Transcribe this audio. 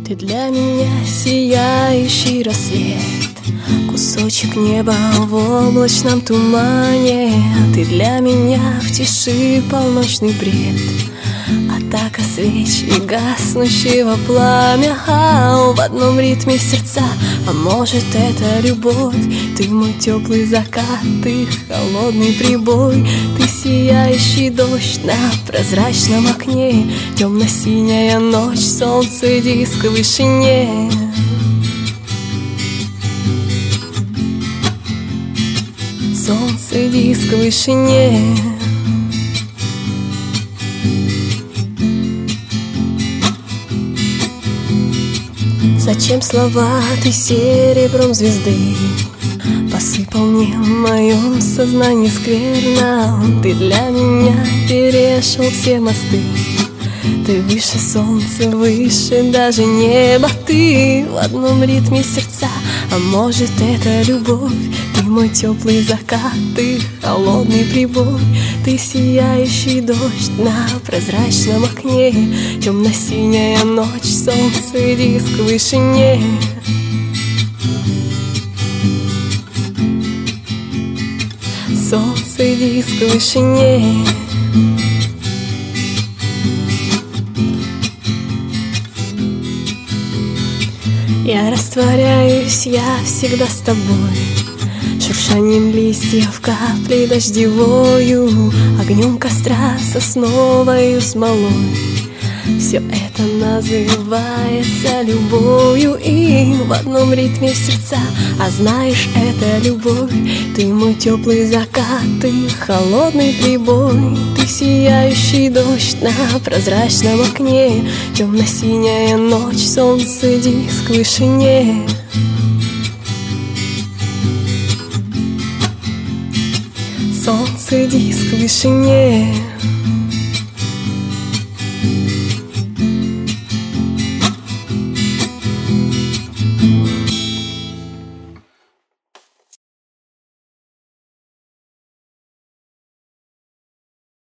Ты для меня сияющий рассвет, кусочек неба в облачном тумане. Ты для меня в тиши полночный бред, атака свеч и гаснущего пламя. В одном ритме сердца, а может это любовь. Ты мой теплый закат, ты холодный прибой. Ты сияющий дождь на прозрачном окне, темно-синяя ночь, солнце, диск в вышине. Солнце, диск в вышине. Зачем слова ты серебром звезды посыпал мне в моем сознании скверно? Ты для меня перешел все мосты, ты выше солнца, выше даже неба. Ты в одном ритме сердца, а может это любовь. Ты мой теплый закат, ты холодный прибой. Ты сияющий дождь на прозрачном окне, темно-синяя ночь, солнце, диск в вышине. Солнце, диск в вышине. Я растворяюсь, я всегда с тобой, шуршанием листьев, каплей дождевою, огнем костра, сосновою смолой. Все это называется любовью, и в одном ритме сердца, а знаешь, это любовь. Ты мой теплый закат, ты холодный прибой. Ты сияющий дождь на прозрачном окне, темно-синяя ночь, солнце, диск в вышине. Солнце, диск в вышине.